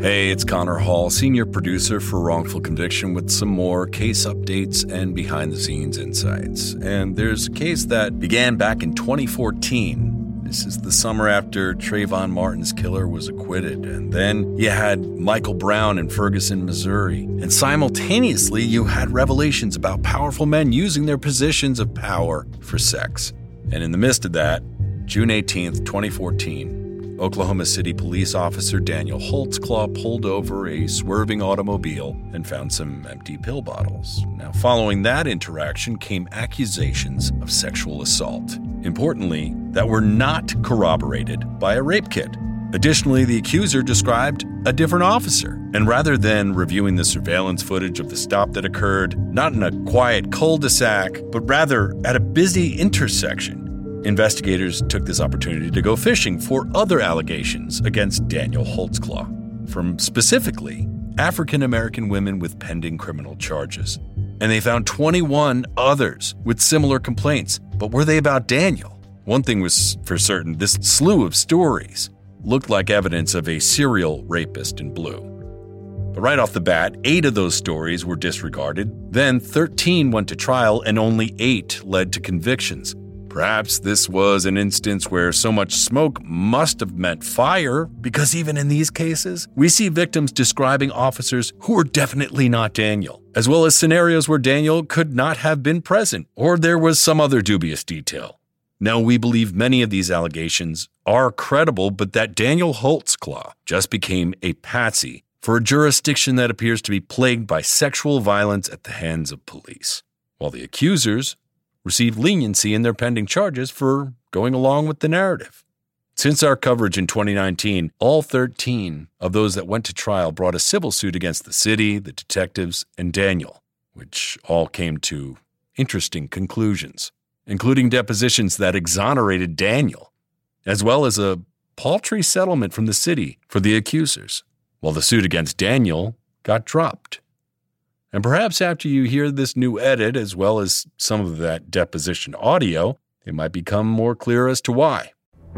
Hey, it's Connor Hall, senior producer for Wrongful Conviction, with some more case updates and behind-the-scenes insights. And there's a case that began back in 2014. This is the summer after Trayvon Martin's killer was acquitted. And then you had Michael Brown in Ferguson, Missouri. And simultaneously, you had revelations about powerful men using their positions of power for sex. And in the midst of that, June 18th, 2014, Oklahoma City police officer Daniel Holtzclaw pulled over a swerving automobile and found some empty pill bottles. Now, following that interaction came accusations of sexual assault. Importantly, that were not corroborated by a rape kit. Additionally, the accuser described a different officer. And rather than reviewing the surveillance footage of the stop that occurred, not in a quiet cul-de-sac, but rather at a busy intersection, investigators took this opportunity to go fishing for other allegations against Daniel Holtzclaw from specifically African-American women with pending criminal charges. And they found 21 others with similar complaints. But were they about Daniel? One thing was for certain, this slew of stories looked like evidence of a serial rapist in blue. But right off the bat, 8 of those stories were disregarded. Then 13 went to trial and only 8 led to convictions. Perhaps this was an instance where so much smoke must have meant fire, because even in these cases, we see victims describing officers who were definitely not Daniel, as well as scenarios where Daniel could not have been present, or there was some other dubious detail. Now, we believe many of these allegations are credible, but that Daniel Holtzclaw just became a patsy for a jurisdiction that appears to be plagued by sexual violence at the hands of police, while the accusers received leniency in their pending charges for going along with the narrative. Since our coverage in 2019, all 13 of those that went to trial brought a civil suit against the city, the detectives, and Daniel, which all came to interesting conclusions, including depositions that exonerated Daniel, as well as a paltry settlement from the city for the accusers, while the suit against Daniel got dropped. And perhaps after you hear this new edit, as well as some of that deposition audio, it might become more clear as to why.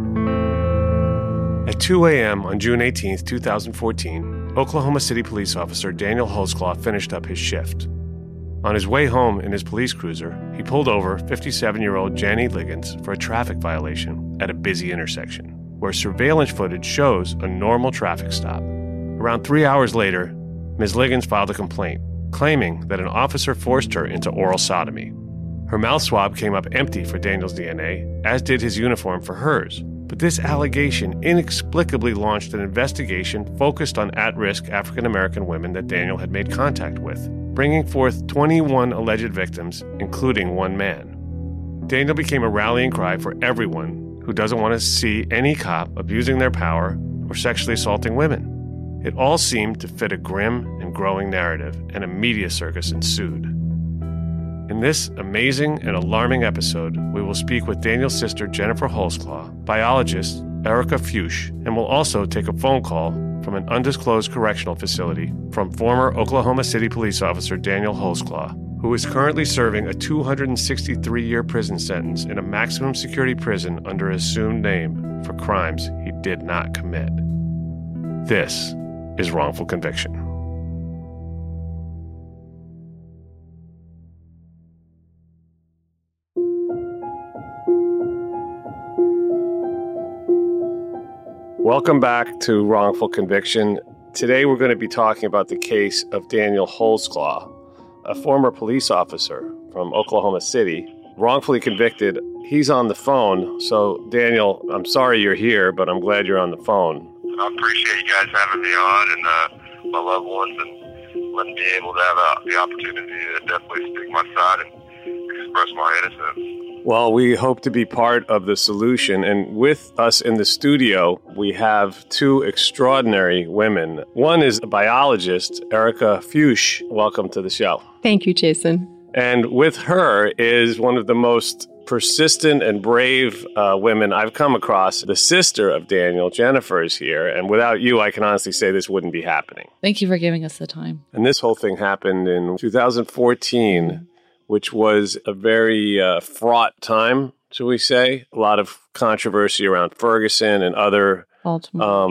At 2 a.m. on June 18, 2014, Oklahoma City police officer Daniel Holtzclaw finished up his shift. On his way home in his police cruiser, he pulled over 57-year-old Janie Liggins for a traffic violation at a busy intersection, where surveillance footage shows a normal traffic stop. Around 3 hours later, Ms. Liggins filed a complaint, claiming that an officer forced her into oral sodomy. Her mouth swab came up empty for Daniel's DNA, as did his uniform for hers. But this allegation inexplicably launched an investigation focused on at-risk African-American women that Daniel had made contact with, bringing forth 21 alleged victims, including one man. Daniel became a rallying cry for everyone who doesn't want to see any cop abusing their power or sexually assaulting women. It all seemed to fit a grim and growing narrative, and a media circus ensued. In this amazing and alarming episode, we will speak with Daniel's sister, Jennifer Holtzclaw, biologist Erica Fuchs, and we'll also take a phone call from an undisclosed correctional facility from former Oklahoma City police officer Daniel Holtzclaw, who is currently serving a 263-year prison sentence in a maximum security prison under an assumed name for crimes he did not commit. This is Wrongful Conviction. Welcome back to Wrongful Conviction. Today we're going to be talking about the case of Daniel Holtzclaw, a former police officer from Oklahoma City, wrongfully convicted. He's on the phone. So, Daniel, I'm sorry you're here, but I'm glad you're on the phone. I appreciate you guys having me on, and my loved ones, and letting me able to have the opportunity to definitely speak my side and express my innocence. Well, we hope to be part of the solution. And with us in the studio, we have 2 extraordinary women. One is a biologist, Erica Fuchs. Welcome to the show. Thank you, Jason. And with her is one of the most persistent and brave women I've come across. The sister of Daniel, Jennifer, is here. And without you, I can honestly say this wouldn't be happening. Thank you for giving us the time. And this whole thing happened in 2014, which was a very fraught time, shall we say. A lot of controversy around Ferguson and other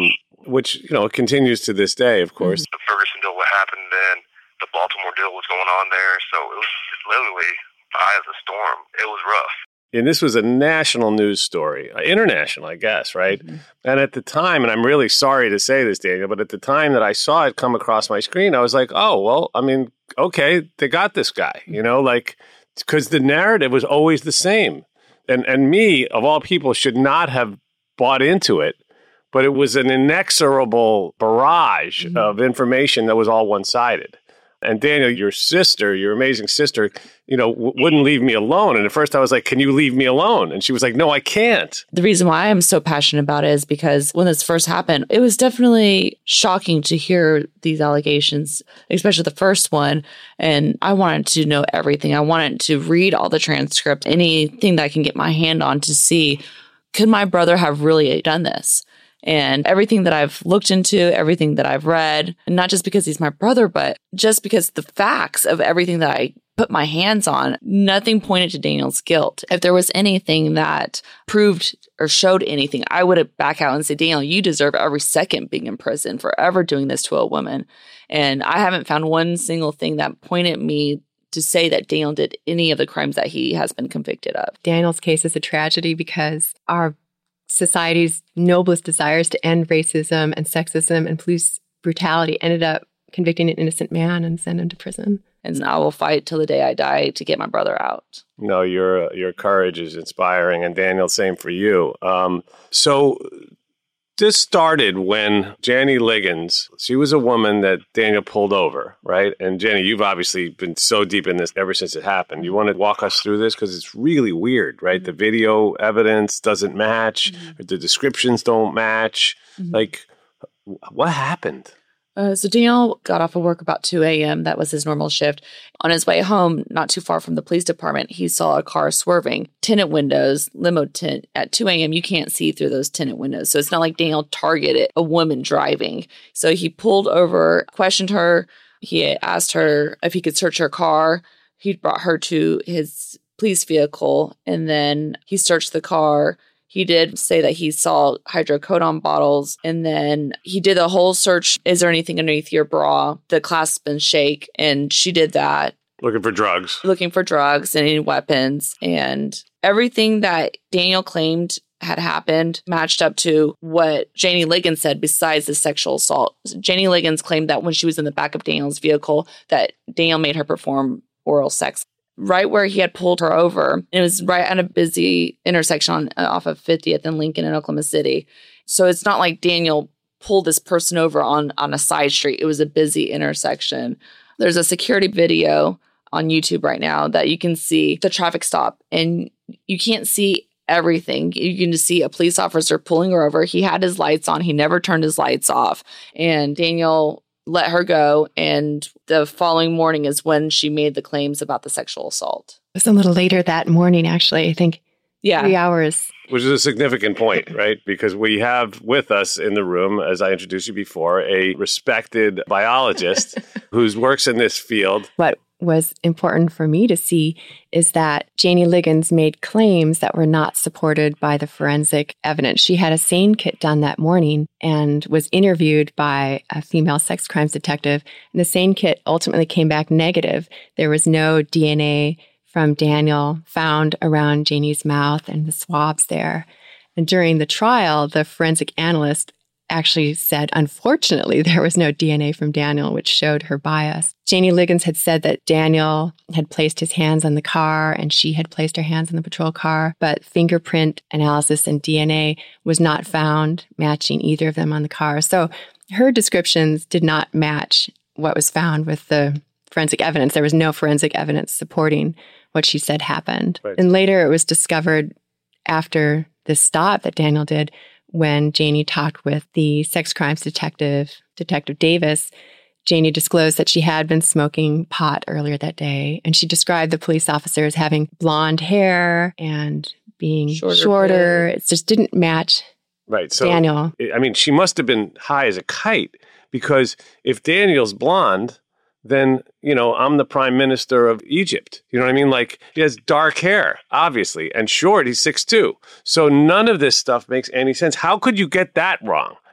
which, it continues to this day, of course. The Ferguson deal, what happened then, the Baltimore deal was going on there. So it was literally by as a storm. It was rough. And this was a national news story, international, I guess, right? Mm-hmm. And at the time, and I'm really sorry to say this, Daniel, but at the time that I saw it come across my screen, I was like, oh, well, I mean, okay, they got this guy, because the narrative was always the same. And me, of all people, should not have bought into it, but it was an inexorable barrage of information that was all one-sided. And Daniel, your sister, your amazing sister, wouldn't leave me alone. And at first I was like, can you leave me alone? And she was like, no, I can't. The reason why I'm so passionate about it is because when this first happened, it was definitely shocking to hear these allegations, especially the first one. And I wanted to know everything. I wanted to read all the transcript, anything that I can get my hand on to see, could my brother have really done this? And everything that I've looked into, everything that I've read, and not just because he's my brother, but just because the facts of everything that I put my hands on, nothing pointed to Daniel's guilt. If there was anything that proved or showed anything, I would have back out and say, Daniel, you deserve every second being in prison for ever doing this to a woman. And I haven't found one single thing that pointed me to say that Daniel did any of the crimes that he has been convicted of. Daniel's case is a tragedy because our society's noblest desires to end racism and sexism and police brutality ended up convicting an innocent man and send him to prison. And I will fight till the day I die to get my brother out. No, your courage is inspiring. And Daniel, same for you. So this started when Jenny Liggins, she was a woman that Daniel pulled over, right? And Jenny, you've obviously been so deep in this ever since it happened. You want to walk us through this? Because it's really weird, right? Mm-hmm. The video evidence doesn't match. Mm-hmm. The descriptions don't match. Mm-hmm. Like, what happened? So Daniel got off of work about 2 a.m. That was his normal shift. On his way home, not too far from the police department, he saw a car swerving. Tinted windows, limo tint. At 2 a.m., you can't see through those tinted windows. So it's not like Daniel targeted a woman driving. So he pulled over, questioned her. He asked her if he could search her car. He brought her to his police vehicle, and then he searched the car. He did say that he saw hydrocodone bottles, and then he did a whole search. Is there anything underneath your bra? The clasp and shake, and she did that. Looking for drugs and any weapons. And everything that Daniel claimed had happened matched up to what Janie Liggins said besides the sexual assault. Janie Liggins claimed that when she was in the back of Daniel's vehicle, that Daniel made her perform oral sex. Right where he had pulled her over. It was right at a busy intersection off of 50th and Lincoln in Oklahoma City. So it's not like Daniel pulled this person over on a side street. It was a busy intersection. There's a security video on YouTube right now that you can see the traffic stop, and you can't see everything. You can just see a police officer pulling her over. He had his lights on. He never turned his lights off. And Daniel let her go, and the following morning is when she made the claims about the sexual assault. It was a little later that morning, actually. I think 3 hours. Which is a significant point, right? Because we have with us in the room, as I introduced you before, a respected biologist who works in this field. What was important for me to see is that Janie Liggins made claims that were not supported by the forensic evidence. She had a SANE kit done that morning and was interviewed by a female sex crimes detective. And the SANE kit ultimately came back negative. There was no DNA from Daniel found around Janie's mouth and the swabs there. And during the trial, the forensic analyst actually said, unfortunately, there was no DNA from Daniel, which showed her bias. Janie Liggins had said that Daniel had placed his hands on the car and she had placed her hands on the patrol car, but fingerprint analysis and DNA was not found matching either of them on the car. So her descriptions did not match what was found with the forensic evidence. There was no forensic evidence supporting what she said happened. Right. And later it was discovered after this stop that Daniel did, when Janie talked with the sex crimes detective, Detective Davis, Janie disclosed that she had been smoking pot earlier that day. And she described the police officer as having blonde hair and being shorter. It just didn't match Daniel. I mean, she must have been high as a kite, because if Daniel's blonde, then, I'm the prime minister of Egypt. You know what I mean? Like, he has dark hair, obviously, and short. He's 6'2". So none of this stuff makes any sense. How could you get that wrong?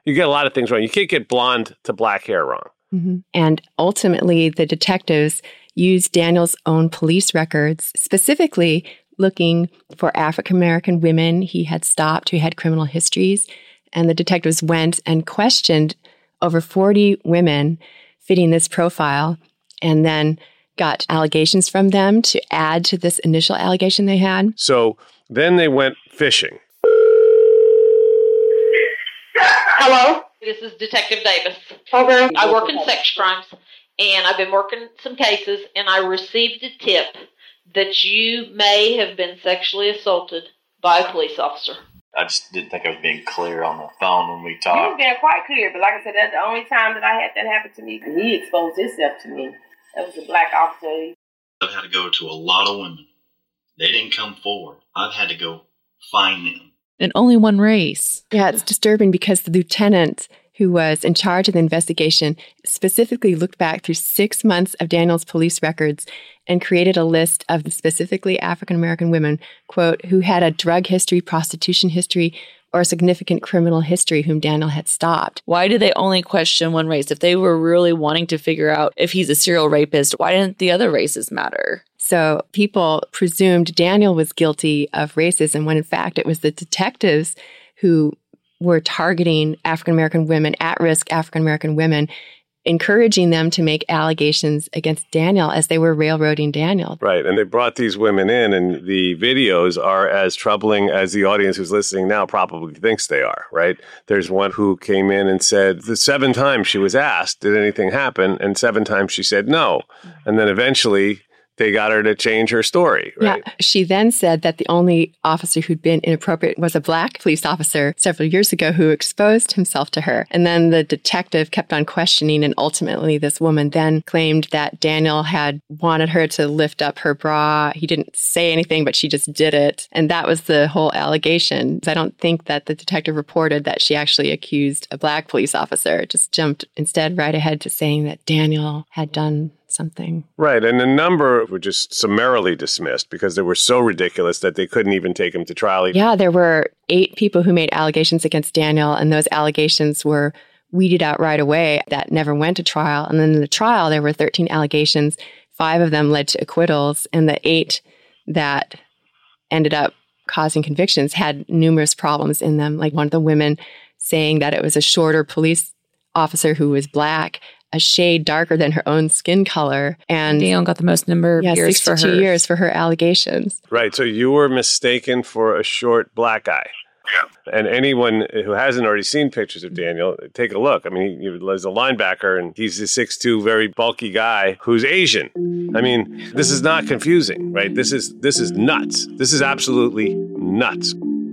You get a lot of things wrong. You can't get blonde to black hair wrong. Mm-hmm. And ultimately, the detectives used Daniel's own police records, specifically looking for African-American women he had stopped who had criminal histories. And the detectives went and questioned over 40 women fitting this profile and then got allegations from them to add to this initial allegation they had. So then they went fishing. Hello? This is Detective Davis. Okay. I work in sex crimes, and I've been working some cases, and I received a tip that you may have been sexually assaulted by a police officer. I just didn't think I was being clear on the phone when we He talked. was being quite clear, but like I said, that's the only time that I had that happen to me. He exposed himself to me. That was a black officer. I've had to go to a lot of women. They didn't come forward. I've had to go find them. And only one race. Yeah, it's disturbing because the lieutenant who was in charge of the investigation specifically looked back through 6 months of Daniel's police records and created a list of specifically African-American women, quote, who had a drug history, prostitution history, or a significant criminal history whom Daniel had stopped. Why did they only question one race? If they were really wanting to figure out if he's a serial rapist, why didn't the other races matter? So people presumed Daniel was guilty of racism when in fact it was the detectives who were targeting African-American women, at-risk African-American women, encouraging them to make allegations against Daniel as they were railroading Daniel. Right. And they brought these women in, and the videos are as troubling as the audience who's listening now probably thinks they are, right? There's one who came in and said the 7 times she was asked, did anything happen? And 7 times she said no. And then eventually they got her to change her story, right? Yeah. She then said that the only officer who'd been inappropriate was a black police officer several years ago who exposed himself to her. And then the detective kept on questioning, and ultimately this woman then claimed that Daniel had wanted her to lift up her bra. He didn't say anything, but she just did it. And that was the whole allegation. I don't think that the detective reported that she actually accused a black police officer. It just jumped instead right ahead to saying that Daniel had done something. Right. And a number were just summarily dismissed because they were so ridiculous that they couldn't even take him to trial. Yeah, there were 8 people who made allegations against Daniel, and those allegations were weeded out right away. That never went to trial. And then in the trial, there were 13 allegations. 5 of them led to acquittals, and the 8 that ended up causing convictions had numerous problems in them. Like one of the women saying that it was a shorter police officer who was black, a shade darker than her own skin color. And Daniel got the most number of years for her. 62 years for her allegations. Right. So you were mistaken for a short black guy. Yeah. And anyone who hasn't already seen pictures of Daniel, take a look. I mean, he's a linebacker, and he's a 6'2", very bulky guy who's Asian. I mean, this is not confusing, right? This is nuts. This is absolutely nuts.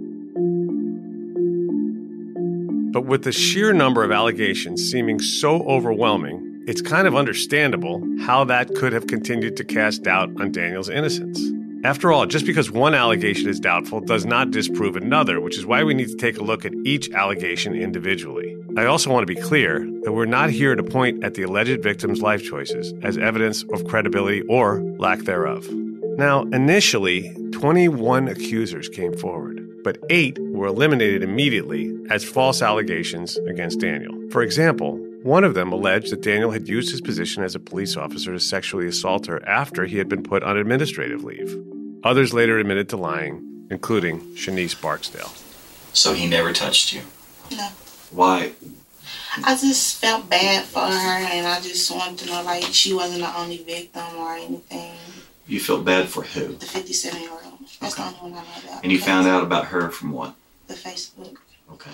But with the sheer number of allegations seeming so overwhelming, it's kind of understandable how that could have continued to cast doubt on Daniel's innocence. After all, just because one allegation is doubtful does not disprove another, which is why we need to take a look at each allegation individually. I also want to be clear that we're not here to point at the alleged victim's life choices as evidence of credibility or lack thereof. Now, initially, 21 accusers came forward, but 8 were eliminated immediately as false allegations against Daniel. For example, one of them alleged that Daniel had used his position as a police officer to sexually assault her after he had been put on administrative leave. Others later admitted to lying, including Shanice Barksdale. So he never touched you? No. Why? I just felt bad for her, and I just wanted to know, like, she wasn't the only victim or anything. You felt bad for who? The 57-year-old. That's the only one I know about. And you found out about her from what? The Facebook. Okay.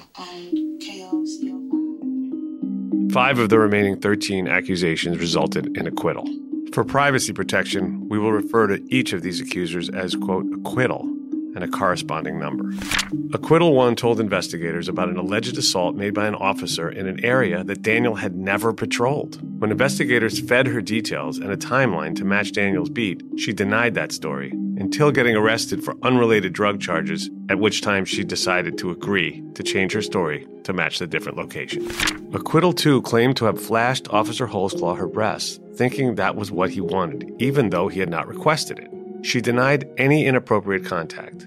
KOCO5. 5 of the remaining 13 accusations resulted in acquittal. For privacy protection, we will refer to each of these accusers as, quote, acquittal, and a corresponding number. Acquittal 1 told investigators about an alleged assault made by an officer in an area that Daniel had never patrolled. When investigators fed her details and a timeline to match Daniel's beat, she denied that story until getting arrested for unrelated drug charges, at which time she decided to agree to change her story to match the different location. Acquittal 2 claimed to have flashed Officer Holzclaw her breasts, thinking that was what he wanted, even though he had not requested it. She denied any inappropriate contact.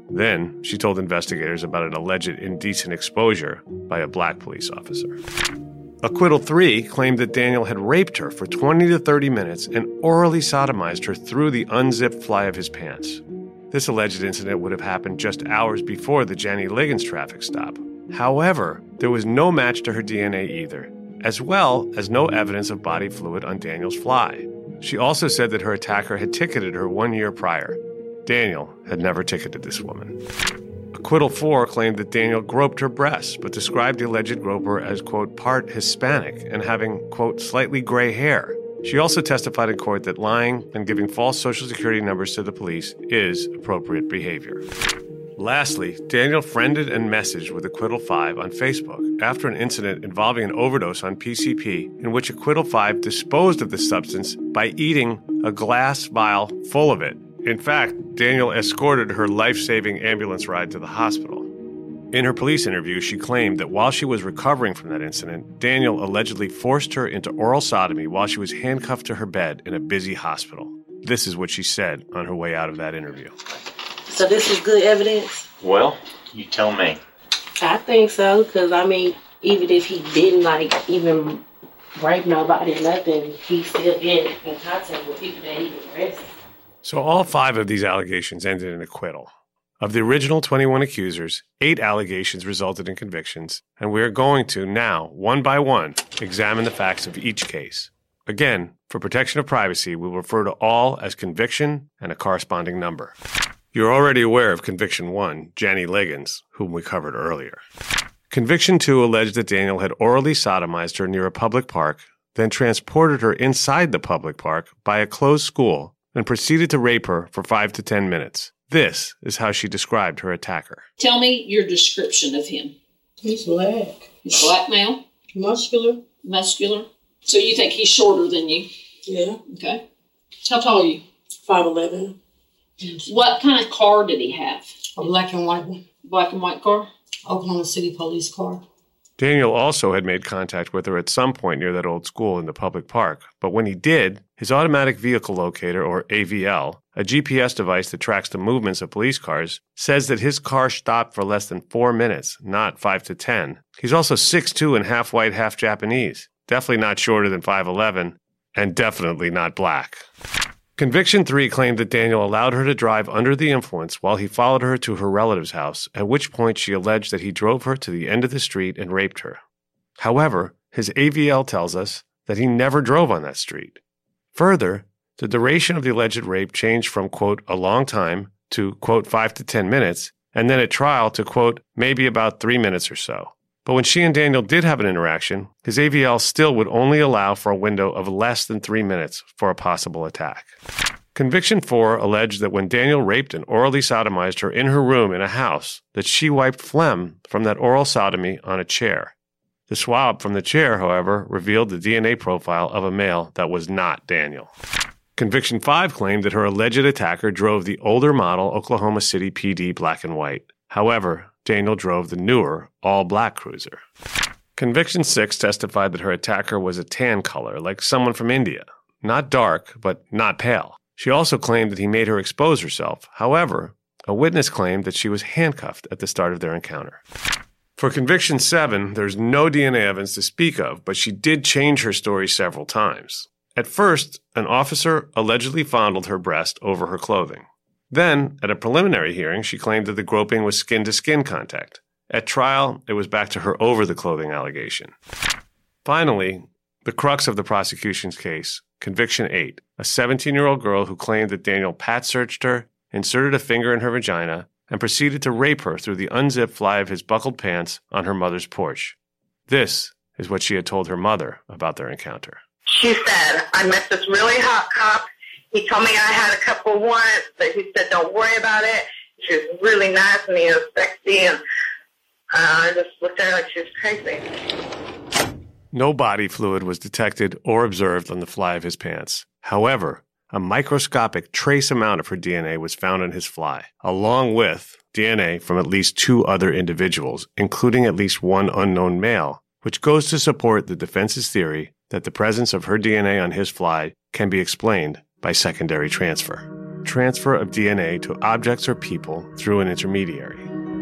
Then she told investigators about an alleged indecent exposure by a black police officer. Acquittal 3 claimed that Daniel had raped her for 20 to 30 minutes and orally sodomized her through the unzipped fly of his pants. This alleged incident would have happened just hours before the Jenny Liggins traffic stop. However, there was no match to her DNA either, as well as no evidence of body fluid on Daniel's fly. She also said that her attacker had ticketed her 1 year prior. Daniel had never ticketed this woman. Acquittal 4 claimed that Daniel groped her breasts, but described the alleged groper as, quote, part Hispanic and having, quote, slightly gray hair. She also testified in court that lying and giving false Social Security numbers to the police is appropriate behavior. Lastly, Daniel friended and messaged with Acquittal 5 on Facebook after an incident involving an overdose on PCP in which Acquittal 5 disposed of the substance by eating a glass vial full of it. In fact, Daniel escorted her life-saving ambulance ride to the hospital. In her police interview, she claimed that while she was recovering from that incident, Daniel allegedly forced her into oral sodomy while she was handcuffed to her bed in a busy hospital. This is what she said on her way out of that interview. So this is good evidence? Well, you tell me. I think so, because, even if he didn't, even rape nobody or nothing, he still get in contact with people that he arrested. So all 5 of these allegations ended in acquittal. Of the original 21 accusers, 8 allegations resulted in convictions, and we are going to now, one by one, examine the facts of each case. Again, for protection of privacy, we will refer to all as conviction and a corresponding number. You're already aware of Conviction 1, Jenny Liggins, whom we covered earlier. Conviction 2 alleged that Daniel had orally sodomized her near a public park, then transported her inside the public park by a closed school, and proceeded to rape her for 5 to 10 minutes. This is how she described her attacker. Tell me your description of him. He's black. He's black male? Muscular. Muscular. So you think he's shorter than you? Yeah. Okay. How tall are you? 5'11". What kind of car did he have? A black and white one. Black and white car? Oklahoma City police car. Daniel also had made contact with her at some point near that old school in the public park, but when he did, his automatic vehicle locator, or AVL, a GPS device that tracks the movements of police cars, says that his car stopped for less than 4 minutes, not 5 to 10. He's also 6'2" and half white, half Japanese. Definitely not shorter than 5'11", and definitely not black. Conviction 3 claimed that Daniel allowed her to drive under the influence while he followed her to her relative's house, at which point she alleged that he drove her to the end of the street and raped her. However, his AVL tells us that he never drove on that street. Further, the duration of the alleged rape changed from, quote, a long time to, quote, 5 to 10 minutes, and then at trial to, quote, maybe about 3 minutes or so. But when she and Daniel did have an interaction, his AVL still would only allow for a window of less than 3 minutes for a possible attack. Conviction 4 alleged that when Daniel raped and orally sodomized her in her room in a house, that she wiped phlegm from that oral sodomy on a chair. The swab from the chair, however, revealed the DNA profile of a male that was not Daniel. Conviction 5 claimed that her alleged attacker drove the older model Oklahoma City PD black and white. However, Daniel drove the newer, all-black cruiser. Conviction 6 testified that her attacker was a tan color, like someone from India. Not dark, but not pale. She also claimed that he made her expose herself. However, a witness claimed that she was handcuffed at the start of their encounter. For Conviction 7, there's no DNA evidence to speak of, but she did change her story several times. At first, an officer allegedly fondled her breast over her clothing. Then, at a preliminary hearing, she claimed that the groping was skin-to-skin contact. At trial, it was back to her over-the-clothing allegation. Finally, the crux of the prosecution's case, Conviction 8, a 17-year-old girl who claimed that Daniel pat-searched her, inserted a finger in her vagina, and proceeded to rape her through the unzipped fly of his buckled pants on her mother's porch. This is what she had told her mother about their encounter. She said, I met this really hot cop. He told me I had a couple warrants, but he said, don't worry about it. She was really nice and he was sexy, and I just looked at her like she was crazy. No body fluid was detected or observed on the fly of his pants. However, a microscopic trace amount of her DNA was found on his fly, along with DNA from at least 2 other individuals, including at least one unknown male, which goes to support the defense's theory that the presence of her DNA on his fly can be explained by secondary transfer. transfer of DNA to objects or people through an intermediary.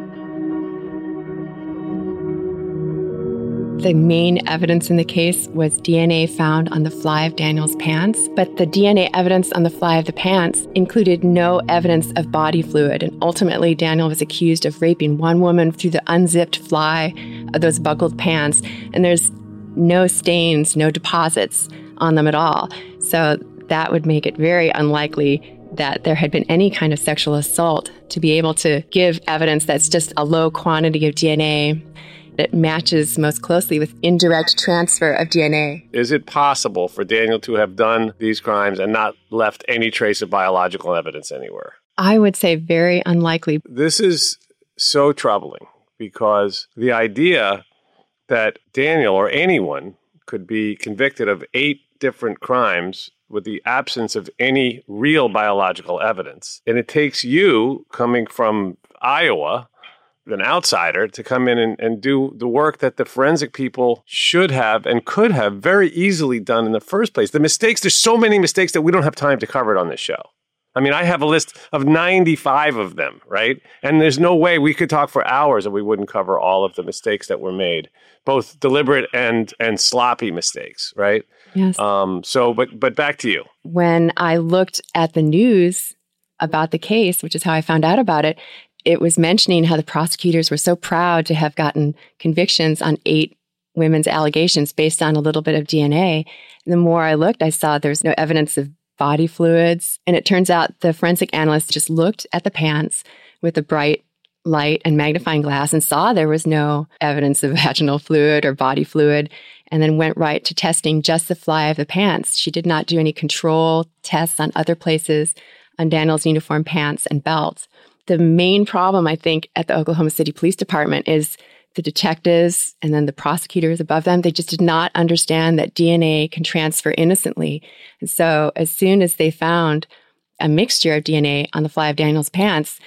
The main evidence in the case was DNA found on the fly of Daniel's pants, but the DNA evidence on the fly of the pants included no evidence of body fluid, and ultimately Daniel was accused of raping one woman through the unzipped fly of those buckled pants, and there's no stains, no deposits on them at all. So that would make it very unlikely that there had been any kind of sexual assault to be able to give evidence that's just a low quantity of DNA. It matches most closely with indirect transfer of DNA. Is it possible for Daniel to have done these crimes and not left any trace of biological evidence anywhere? I would say very unlikely. This is so troubling because the idea that Daniel or anyone could be convicted of 8 different crimes with the absence of any real biological evidence. And it takes you, coming from Iowa, an outsider, to come in and do the work that the forensic people should have and could have very easily done in the first place. The mistakes, there's so many mistakes that we don't have time to cover it on this show. I mean, I have a list of 95 of them, right? And there's no way we could talk for hours and we wouldn't cover all of the mistakes that were made, both deliberate and sloppy mistakes, right? Yes. But back to you. When I looked at the news about the case, which is how I found out about it, it was mentioning how the prosecutors were so proud to have gotten convictions on 8 women's allegations based on a little bit of DNA. And the more I looked, I saw there's no evidence of body fluids. And it turns out the forensic analyst just looked at the pants with a bright light and magnifying glass and saw there was no evidence of vaginal fluid or body fluid, and then went right to testing just the fly of the pants. She did not do any control tests on other places on Daniel's uniform pants and belt. The main problem, I think, at the Oklahoma City Police Department is the detectives and then the prosecutors above them. They just did not understand that DNA can transfer innocently. And so as soon as they found a mixture of DNA on the fly of Daniel's pants,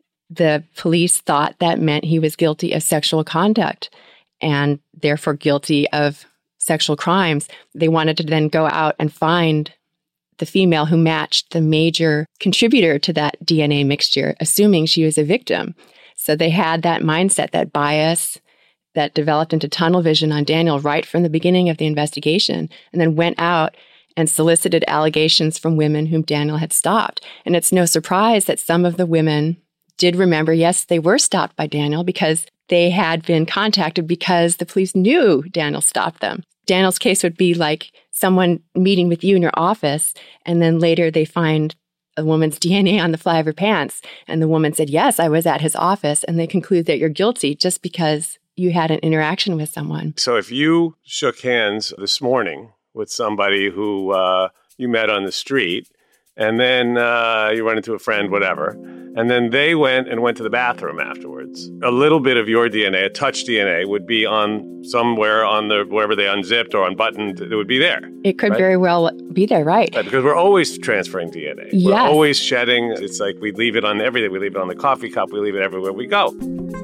the police thought that meant he was guilty of sexual conduct and therefore guilty of sexual crimes. They wanted to then go out and find the female who matched the major contributor to that DNA mixture, assuming she was a victim. So they had that mindset, that bias that developed into tunnel vision on Daniel right from the beginning of the investigation, and then went out and solicited allegations from women whom Daniel had stopped. And it's no surprise that some of the women did remember, yes, they were stopped by Daniel because they had been contacted because the police knew Daniel stopped them. Daniel's case would be like someone meeting with you in your office, and then later they find a woman's DNA on the fly of her pants, and the woman said, yes, I was at his office, and they conclude that you're guilty just because you had an interaction with someone. So if you shook hands this morning with somebody who you met on the street, and then you run into a friend, whatever, and then they went to the bathroom afterwards, a little bit of your DNA, a touch DNA, would be on somewhere on the wherever they unzipped or unbuttoned, it would be there. It could right? very well be there, right? Because we're always transferring DNA. Yes. We're always shedding. It's like we leave it on everything. We leave it on the coffee cup. We leave it everywhere we go.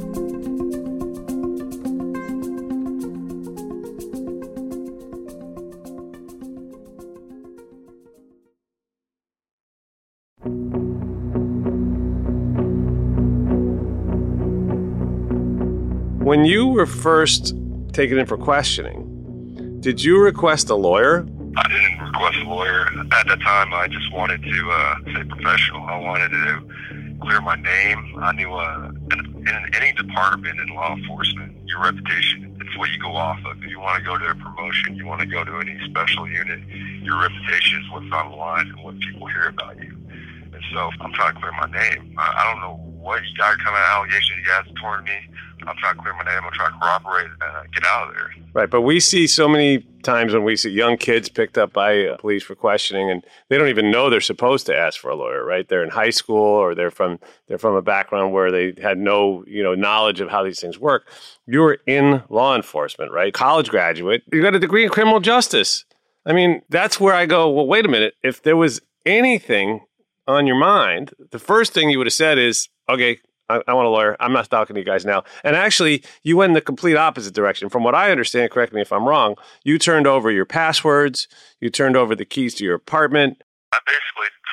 When you were first taken in for questioning, did you request a lawyer? I didn't request a lawyer. At that time, I just wanted to stay professional. I wanted to clear my name. I knew in any department in law enforcement, your reputation, it's what you go off of. If you want to go to a promotion, you want to go to any special unit, your reputation is what's on the line and what people hear about you. And so I'm trying to clear my name. I don't know what you got kind of allegation you guys are toward me. I'm trying to clear my name. I'm trying to corroborate and get out of there. Right, but we see so many times when we see young kids picked up by police for questioning, and they don't even know they're supposed to ask for a lawyer, right? They're in high school, or they're from a background where they had no knowledge of how these things work. You're in law enforcement, right? College graduate. You got a degree in criminal justice. I mean, that's where I go, well, wait a minute. If there was anything on your mind, the first thing you would have said is, okay, I want a lawyer. I'm not talking to you guys now. And actually, you went in the complete opposite direction. From what I understand, correct me if I'm wrong, you turned over your passwords. You turned over the keys to your apartment. I basically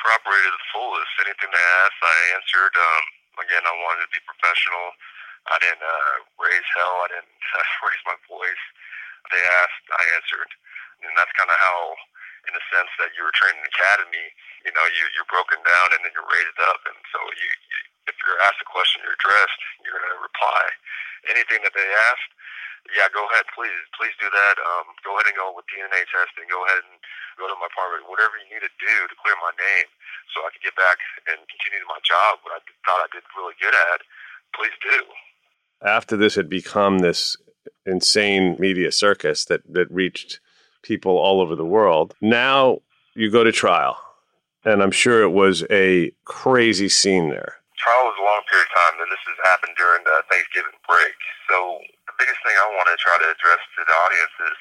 cooperated to the fullest. Anything they asked, I answered. Again, I wanted to be professional. I didn't raise hell. I didn't raise my voice. They asked, I answered. And that's kind of how, in the sense that you were trained in the academy, you know, you're broken down and then you're raised up. And so you if you're asked a question, you're addressed, you're going to reply. Anything that they asked, yeah, go ahead, please do that. Go ahead and go with DNA testing. Go ahead and go to my apartment. Whatever you need to do to clear my name so I can get back and continue my job, what I thought I did really good at, please do. After this had become this insane media circus that reached people all over the world, now you go to trial. And I'm sure it was a crazy scene there. Trial was a long period of time, and this has happened during the Thanksgiving break. So the biggest thing I want to try to address to the audience is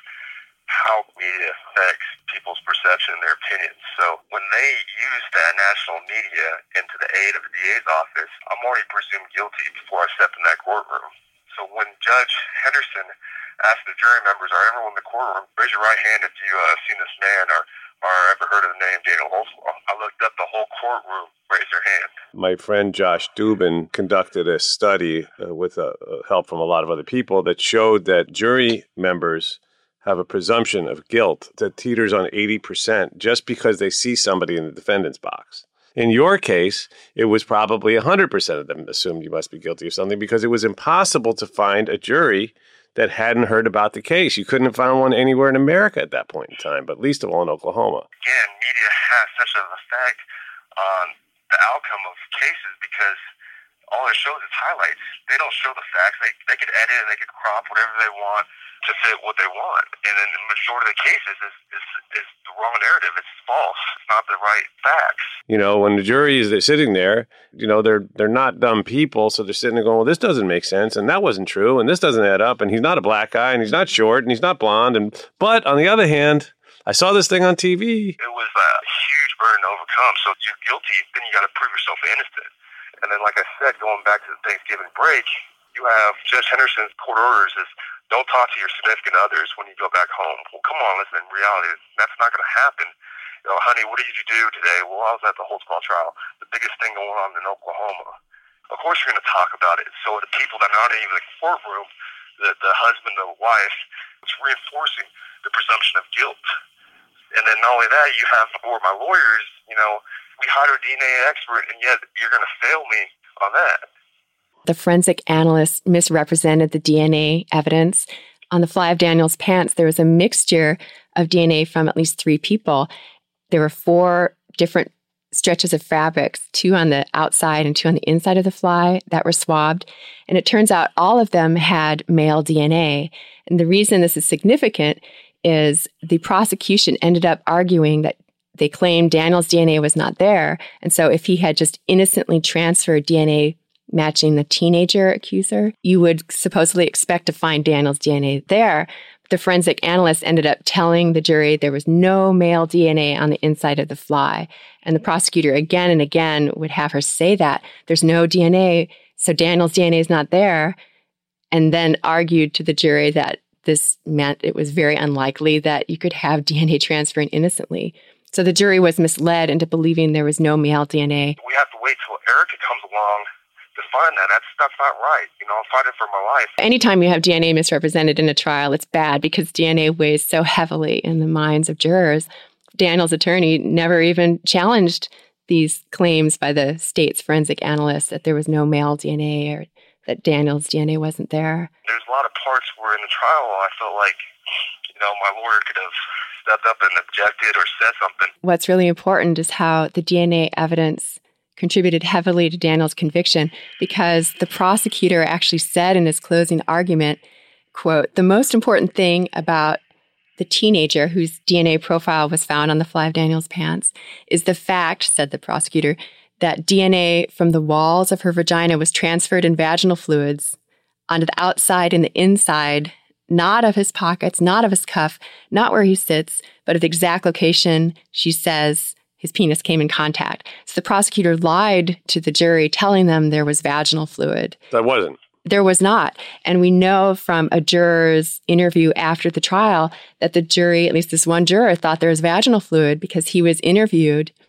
how media affects people's perception and their opinions. So when they use that national media into the aid of the DA's office, I'm already presumed guilty before I step in that courtroom. So when Judge Henderson asked the jury members, are everyone in the courtroom, raise your right hand if you've seen this man or ever heard of the name Daniel Holtzclaw. I looked up, the whole courtroom raised their hand. My friend Josh Dubin conducted a study with help from a lot of other people that showed that jury members have a presumption of guilt that teeters on 80% just because they see somebody in the defendant's box. In your case, it was probably 100% of them assumed you must be guilty of something because it was impossible to find a jury that hadn't heard about the case. You couldn't have found one anywhere in America at that point in time, but least of all in Oklahoma. Again, media has such an effect on the outcome of cases because all it shows is highlights. They don't show the facts. They could edit and they could crop whatever they want to fit what they want. And then the majority of the cases is the wrong narrative. It's false. It's not the right facts. You know, when the jury is sitting there, you know, they're not dumb people, so they're sitting there going, well, this doesn't make sense, and that wasn't true, and this doesn't add up, and he's not a black guy, and he's not short, and he's not blonde, but on the other hand, I saw this thing on TV. It was a huge burden to overcome. So if you're guilty, then you got to prove yourself innocent. And then, like I said, going back to the Thanksgiving break, you have Judge Henderson's court orders is don't talk to your significant others when you go back home. Well, come on, listen, in reality, that's not going to happen. You know, honey, what did you do today? Well, I was at the Holtzclaw trial, the biggest thing going on in Oklahoma. Of course you're going to talk about it. So the people that are not even in the courtroom, the husband, the wife, it's reinforcing the presumption of guilt. And then not only that, you have for my lawyers, you know, we hired a DNA expert, and yet you're going to fail me on that. The forensic analyst misrepresented the DNA evidence. On the fly of Daniel's pants, there was a mixture of DNA from at least 3 people. There were 4 different stretches of fabrics, 2 on the outside and 2 on the inside of the fly that were swabbed. And it turns out all of them had male DNA. And the reason this is significant is the prosecution ended up arguing that they claimed Daniel's DNA was not there. And so if he had just innocently transferred DNA matching the teenager accuser, you would supposedly expect to find Daniel's DNA there. The forensic analyst ended up telling the jury there was no male DNA on the inside of the fly. And the prosecutor again and again would have her say that there's no DNA, so Daniel's DNA is not there, and then argued to the jury that this meant it was very unlikely that you could have DNA transferring innocently. So the jury was misled into believing there was no male DNA. We have to wait till Erica comes along to find that. That's not right. You know, I'm fighting for my life. Anytime you have DNA misrepresented in a trial, it's bad because DNA weighs so heavily in the minds of jurors. Daniel's attorney never even challenged these claims by the state's forensic analyst that there was no male DNA or that Daniel's DNA wasn't there. There's a lot of parts where in the trial I felt like, you know, my lawyer could have stepped up and objected or said something. What's really important is how the DNA evidence contributed heavily to Daniel's conviction because the prosecutor actually said in his closing argument, quote, "The most important thing about the teenager whose DNA profile was found on the fly of Daniel's pants is the fact," said the prosecutor, "that DNA from the walls of her vagina was transferred in vaginal fluids onto the outside and the inside, not of his pockets, not of his cuff, not where he sits, but of the exact location she says his penis came in contact." So the prosecutor lied to the jury, telling them there was vaginal fluid. That wasn't. There was not. And we know from a juror's interview after the trial that the jury, at least this one juror, thought there was vaginal fluid because he was interviewed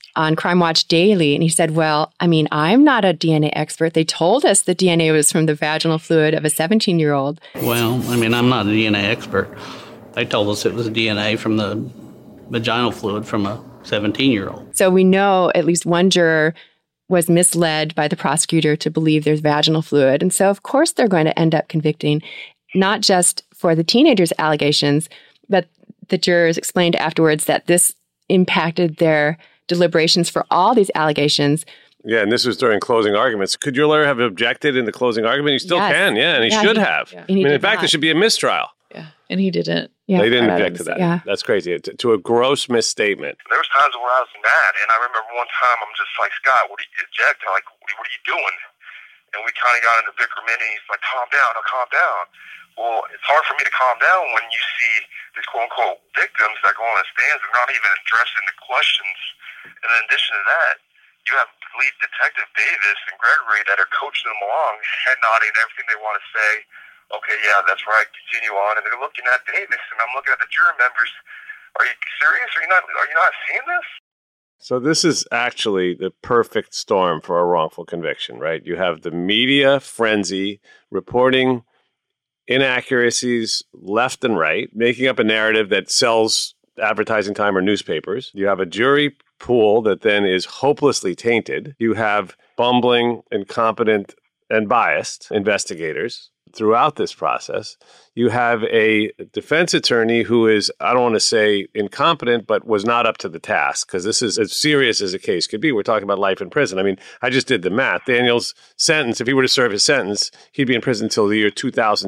on Crime Watch Daily, and he said, well, I mean, I'm not a DNA expert. They told us the DNA was from the vaginal fluid of a 17-year-old. Well, I mean, I'm not a DNA expert. They told us it was DNA from the vaginal fluid from a 17-year-old. So we know at least one juror was misled by the prosecutor to believe there's vaginal fluid. And so, of course, they're going to end up convicting, not just for the teenager's allegations, but the jurors explained afterwards that this impacted their deliberations for all these allegations. Yeah, and this was during closing arguments. Could your lawyer have objected in the closing argument? He still can, and he should have. Yeah. I mean, in fact, there should be a mistrial. Yeah, and he didn't. Yeah, they didn't object to that. Yeah. That's crazy. To a gross misstatement. There was times where I was mad, and I remember one time I'm just like, Scott, what are you ejecting? Like, what are you doing? And we kind of got into bickerment, and he's like, calm down, calm down. Well, it's hard for me to calm down when you see these quote-unquote victims that go on the stands and not even addressing the questions. And in addition to that, you have lead detective Davis and Gregory that are coaching them along, head nodding everything they want to say. Okay, yeah, that's right, continue on. And they're looking at Davis, and I'm looking at the jury members. Are you serious? Are you not seeing this? So this is actually the perfect storm for a wrongful conviction, right? You have the media frenzy reporting inaccuracies left and right, making up a narrative that sells advertising time or newspapers. You have a jury pool that then is hopelessly tainted. You have bumbling, incompetent, and biased investigators throughout this process. You have a defense attorney who is, I don't want to say incompetent, but was not up to the task, because this is as serious as a case could be. We're talking about life in prison. I mean, I just did the math. Daniel's sentence, if he were to serve his sentence, he'd be in prison until the year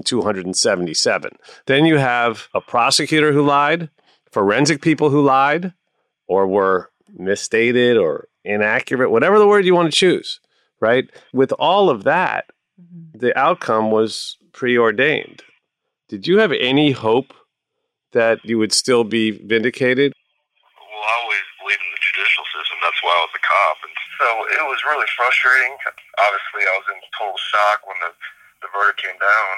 2277. Then you have a prosecutor who lied, forensic people who lied, or were misstated or inaccurate, whatever the word you want to choose, right? With all of that, the outcome was preordained. Did you have any hope that you would still be vindicated? Well, I always believed in the judicial system. That's why I was a cop. And so it was really frustrating. Obviously, I was in total shock when the verdict came down.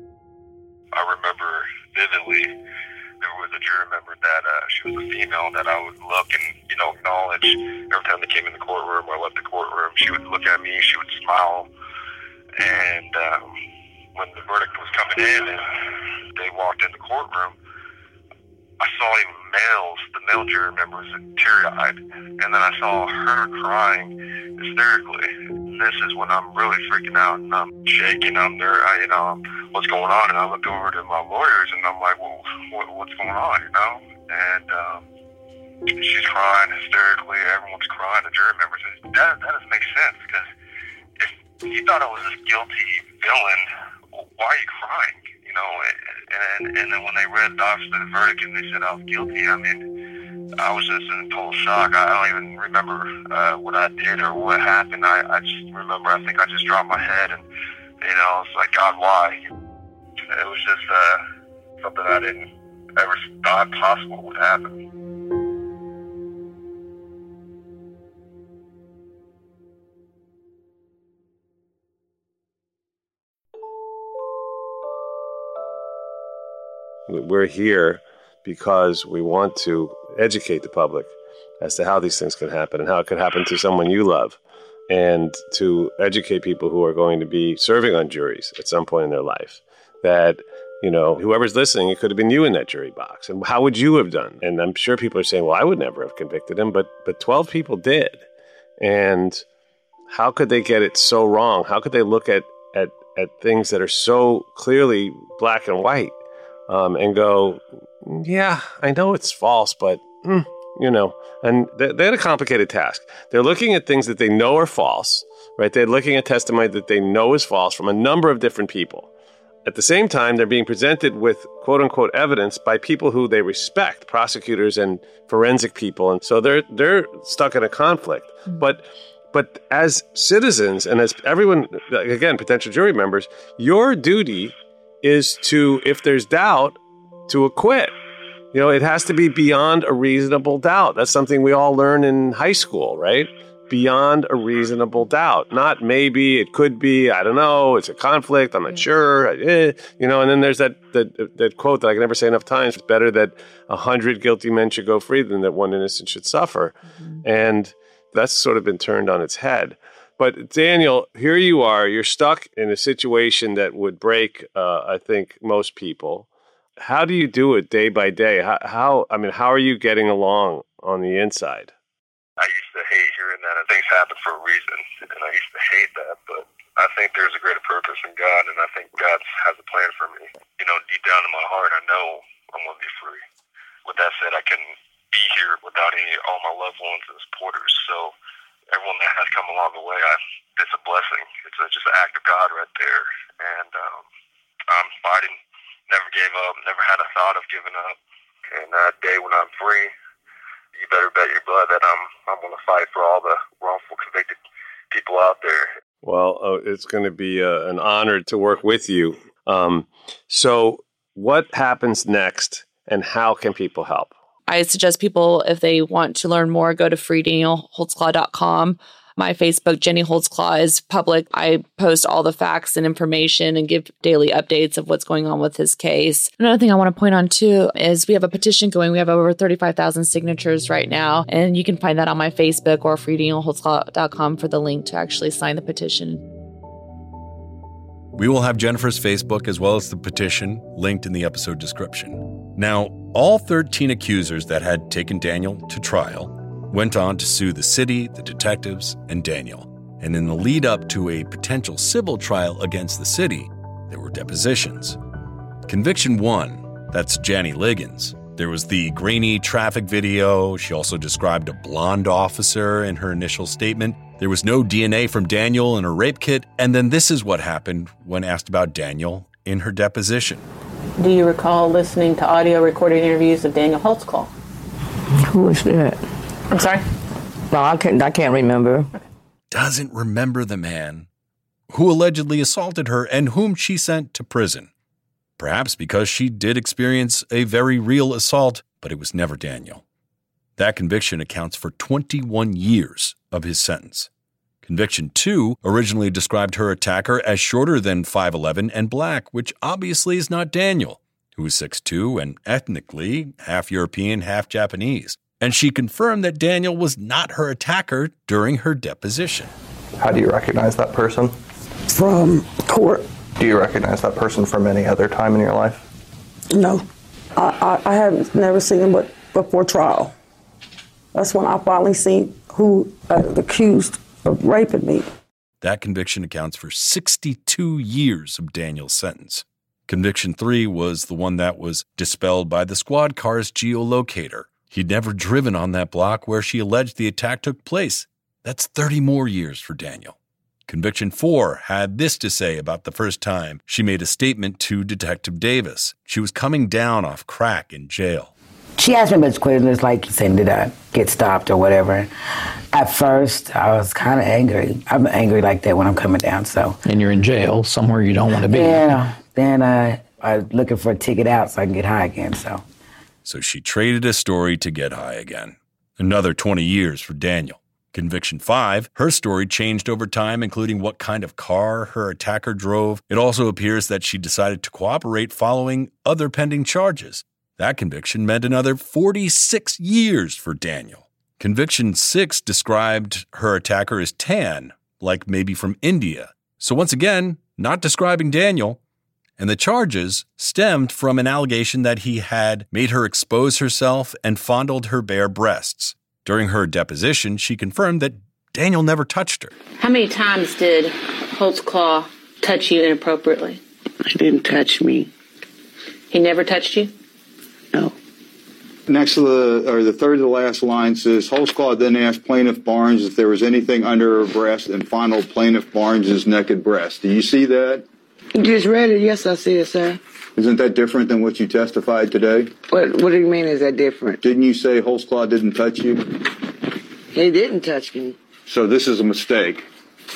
I remember vividly there was a jury member that she was a female that I would look and, acknowledge. Every time they came in the courtroom or left the courtroom, she would look at me, she would smile. And when the verdict was coming in and they walked in the courtroom, I saw even males, the male jury members, teary-eyed. And then I saw her crying hysterically. This is when I'm really freaking out and I'm shaking. I'm there, what's going on? And I looked over to my lawyers and I'm like, well, what's going on, And she's crying hysterically. Everyone's crying. The jury members said, that doesn't make sense, because if you thought I was this guilty villain, why are you crying? And then when they read the verdict and they said I was guilty, I mean, I was just in total shock. I don't even remember what I did or what happened. I just remember, I think I just dropped my head and, it's like, God, why? It was just something I didn't ever thought possible would happen. We're here because we want to educate the public as to how these things can happen and how it could happen to someone you love, and to educate people who are going to be serving on juries at some point in their life that, whoever's listening, it could have been you in that jury box. And how would you have done? And I'm sure people are saying, well, I would never have convicted him, but 12 people did. And how could they get it so wrong? How could they look at things that are so clearly black and white and go, yeah, I know it's false, but, and they had a complicated task. They're looking at things that they know are false, right? They're looking at testimony that they know is false from a number of different people. At the same time, they're being presented with quote-unquote evidence by people who they respect, prosecutors and forensic people. And so they're stuck in a conflict. Mm-hmm. But as citizens and as everyone, again, potential jury members, your duty is to, if there's doubt, to acquit. It has to be beyond a reasonable doubt. That's something we all learn in high school, right? Beyond a reasonable doubt. Not maybe, it could be, I don't know, it's a conflict, I'm not sure, and then there's that quote that I can never say enough times, it's better that 100 guilty men should go free than that one innocent should suffer. Mm-hmm. And That's sort of been turned on its head. But Daniel, here you are. You're stuck in a situation that would break, I think, most people. How do you do it day by day? How are you getting along on the inside? I used to hate hearing that things happen for a reason, and I used to hate that, but I think there's a greater purpose in God, and I think God has a plan for me. Deep down in my heart, I know I'm going to be free. With that said, I can be here without all my loved ones and supporters, so everyone that has come along the way, it's a blessing. It's just an act of God right there, and I'm fighting, never gave up, never had a thought of giving up, and that day when I'm free, you better bet your blood that I'm going to fight for all the wrongful convicted people out there. Well, it's going to be an honor to work with you. So what happens next, and how can people help? I suggest people, if they want to learn more, go to freedanielholtzclaw.com. My Facebook, Jenny Holtzclaw, is public. I post all the facts and information and give daily updates of what's going on with his case. Another thing I want to point on, too, is we have a petition going. We have over 35,000 signatures right now, and you can find that on my Facebook or freedanielholtzclaw.com for the link to actually sign the petition. We will have Jennifer's Facebook as well as the petition linked in the episode description. Now, all 13 accusers that had taken Daniel to trial went on to sue the city, the detectives, and Daniel. And in the lead up to a potential civil trial against the city, there were depositions. Conviction 1, that's Janny Liggins. There was the grainy traffic video. She also described a blonde officer in her initial statement. There was no DNA from Daniel in her rape kit. And then this is what happened when asked about Daniel in her deposition. Do you recall listening to audio recorded interviews of Daniel Holtzclaw? Who is that? I'm sorry? No, I can't remember. Doesn't remember the man who allegedly assaulted her and whom she sent to prison. Perhaps because she did experience a very real assault, but it was never Daniel. That conviction accounts for 21 years of his sentence. Conviction 2 originally described her attacker as shorter than 5'11" and black, which obviously is not Daniel, who is 6'2" and ethnically half European, half Japanese. And she confirmed that Daniel was not her attacker during her deposition. How do you recognize that person? From court. Do you recognize that person from any other time in your life? No. I have never seen him but before trial. That's when I finally seen who accused of raping me. That conviction accounts for 62 years of Daniel's sentence. Conviction 3 was the one that was dispelled by the squad car's geolocator. He'd never driven on that block where she alleged the attack took place. That's 30 more years for Daniel. Conviction 4 had this to say about the first time she made a statement to Detective Davis. She was coming down off crack in jail. She asked me a bunch of questions, like saying, did I get stopped or whatever. At first, I was kind of angry. I'm angry like that when I'm coming down, so. And you're in jail, somewhere you don't want to be. Yeah. Then I'm looking for a ticket out so I can get high again, so. So she traded a story to get high again. Another 20 years for Daniel. Conviction 5, her story changed over time, including what kind of car her attacker drove. It also appears that she decided to cooperate following other pending charges. That conviction meant another 46 years for Daniel. Conviction 6 described her attacker as tan, like maybe from India. So once again, not describing Daniel. And the charges stemmed from an allegation that he had made her expose herself and fondled her bare breasts. During her deposition, she confirmed that Daniel never touched her. How many times did Holtzclaw touch you inappropriately? He didn't touch me. He never touched you? No. Next to the third to the last line says, Holtzclaw then asked Plaintiff Barnes if there was anything under her breast and fondled Plaintiff Barnes' naked breast. Do you see that? You just read it. Yes, I see it, sir. Isn't that different than what you testified today? What do you mean is that different? Didn't you say Holtzclaw didn't touch you? He didn't touch me. So this is a mistake.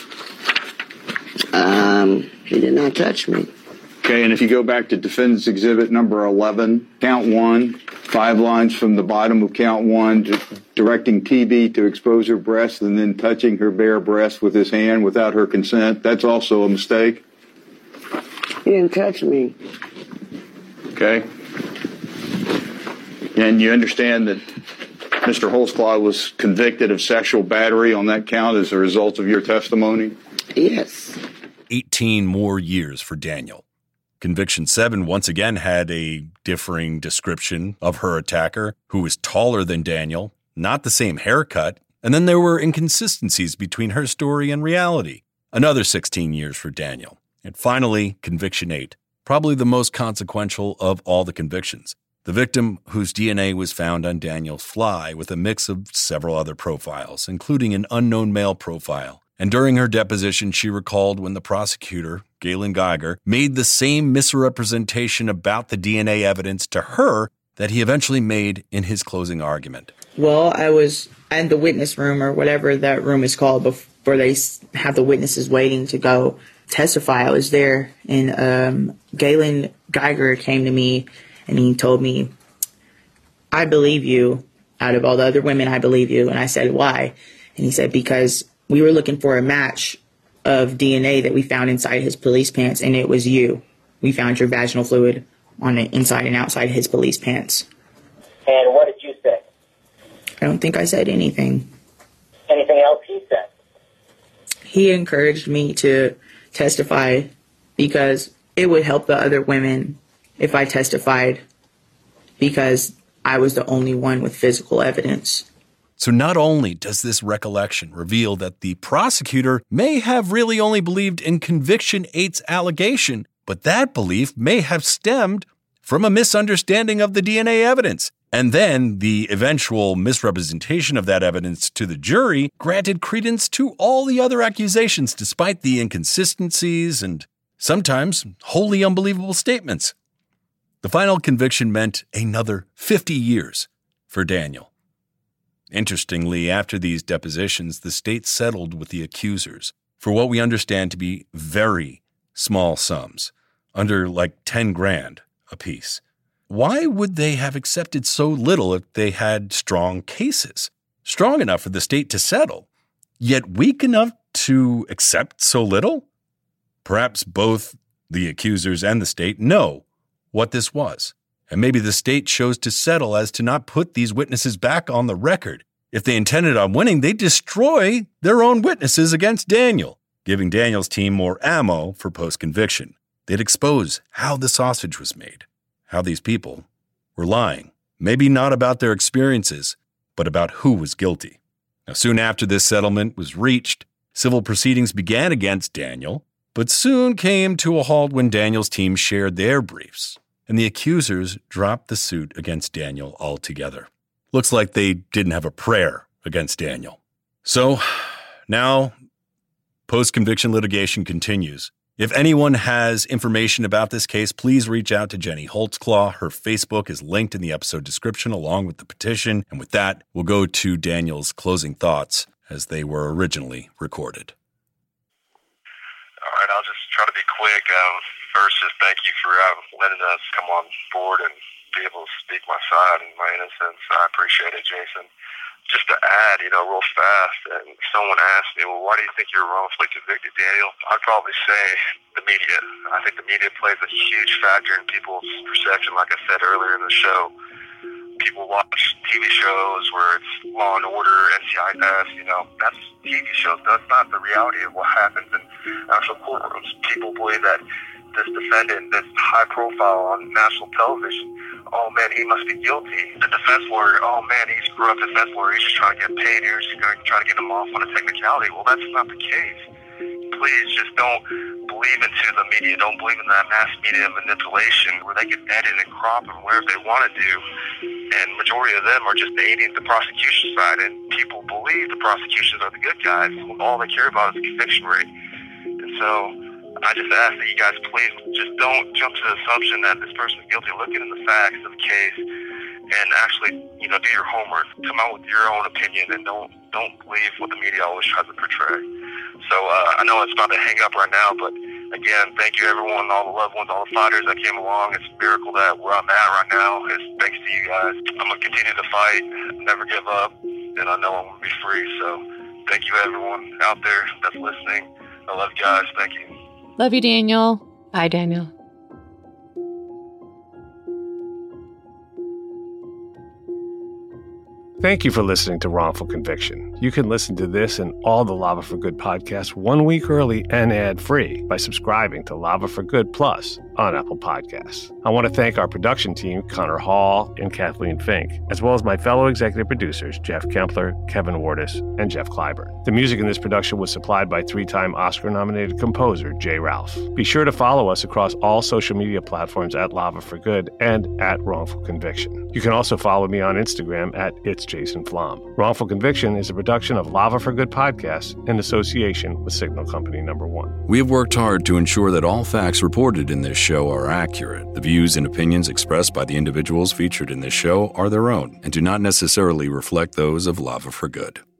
He did not touch me. Okay, and if you go back to Defendant's Exhibit number 11, count 1, 5 lines from the bottom of count 1, directing TB to expose her breast and then touching her bare breast with his hand without her consent, that's also a mistake? He didn't touch me. Okay. And you understand that Mr. Holtzclaw was convicted of sexual battery on that count as a result of your testimony? Yes. 18 more years for Daniel. Conviction 7 once again had a differing description of her attacker, who was taller than Daniel, not the same haircut, and then there were inconsistencies between her story and reality. Another 16 years for Daniel. And finally, Conviction 8, probably the most consequential of all the convictions. The victim whose DNA was found on Daniel's fly with a mix of several other profiles, including an unknown male profile. And during her deposition, she recalled when the prosecutor, Galen Geiger, made the same misrepresentation about the DNA evidence to her that he eventually made in his closing argument. Well, I was in the witness room, or whatever that room is called, before they have the witnesses waiting to go testify. I was there, and Galen Geiger came to me, and he told me, "I believe you. Out of all the other women, I believe you." And I said, "Why?" And he said, "Because we were looking for a match of DNA that we found inside his police pants, and it was you. We found your vaginal fluid on the inside and outside his police pants." And what did you say? I don't think I said anything. Anything else he said? He encouraged me to testify because it would help the other women if I testified, because I was the only one with physical evidence. So not only does this recollection reveal that the prosecutor may have really only believed in Conviction 8's allegation, but that belief may have stemmed from a misunderstanding of the DNA evidence. And then the eventual misrepresentation of that evidence to the jury granted credence to all the other accusations despite the inconsistencies and sometimes wholly unbelievable statements. The final conviction meant another 50 years for Daniel. Interestingly, after these depositions, the state settled with the accusers for what we understand to be very small sums, under like 10 grand apiece. Why would they have accepted so little if they had strong cases? Strong enough for the state to settle, yet weak enough to accept so little? Perhaps both the accusers and the state know what this was. And maybe the state chose to settle as to not put these witnesses back on the record. If they intended on winning, they'd destroy their own witnesses against Daniel, giving Daniel's team more ammo for post-conviction. They'd expose how the sausage was made, how these people were lying, maybe not about their experiences, but about who was guilty. Now, soon after this settlement was reached, civil proceedings began against Daniel, but soon came to a halt when Daniel's team shared their briefs, and the accusers dropped the suit against Daniel altogether. Looks like they didn't have a prayer against Daniel. So now post-conviction litigation continues. If anyone has information about this case, please reach out to Jenny Holtzclaw. Her Facebook is linked in the episode description along with the petition. And with that, we'll go to Daniel's closing thoughts as they were originally recorded. All right, I'll just try to be quick. First, just thank you for letting us come on board and be able to speak my side and my innocence. I appreciate it, Jason. Just to add, real fast, and if someone asked me, well, why do you think you're wrongfully convicted, Daniel? I'd probably say the media. I think the media plays a huge factor in people's perception, like I said earlier in the show. People watch TV shows where it's Law and Order, NCIS, that's TV shows. That's not the reality of what happens in actual courtrooms. People believe that this defendant, this high profile on national television, oh man, he must be guilty. The defense lawyer, oh man, he's a corrupt defense lawyer, he's just trying to get paid, he's just going to try to get him off on a technicality. Well, that's not the case. Please just don't believe into the media. Don't believe in that mass media manipulation where they can edit and crop and whatever they want to do. And majority of them are just aiding the prosecution side, and people believe the prosecutions are the good guys. All they care about is the conviction rate. And so I just ask that you guys please just don't jump to the assumption that this person is guilty. Look into the facts of the case and actually, do your homework. Come out with your own opinion and don't believe what the media always tries to portray. So I know it's about to hang up right now, but again, thank you everyone, all the loved ones, all the fighters that came along. It's a miracle that where I'm at right now is thanks to you guys. I'm going to continue to fight, never give up, and I know I'm going to be free. So thank you everyone out there that's listening. I love you guys. Thank you. Love you, Daniel. Bye, Daniel. Thank you for listening to Wrongful Conviction. You can listen to this and all the Lava for Good podcasts 1 week early and ad-free by subscribing to Lava for Good Plus on Apple Podcasts. I want to thank our production team, Connor Hall and Kathleen Fink, as well as my fellow executive producers, Jeff Kempler, Kevin Wardis, and Jeff Clyburn. The music in this production was supplied by 3-time Oscar-nominated composer Jay Ralph. Be sure to follow us across all social media platforms at Lava for Good and at Wrongful Conviction. You can also follow me on Instagram at It's Jason Flom. Wrongful Conviction is a production of Lava for Good Podcasts in association with Signal Company No. 1. We have worked hard to ensure that all facts reported in this show are accurate. The views and opinions expressed by the individuals featured in this show are their own and do not necessarily reflect those of Lava for Good.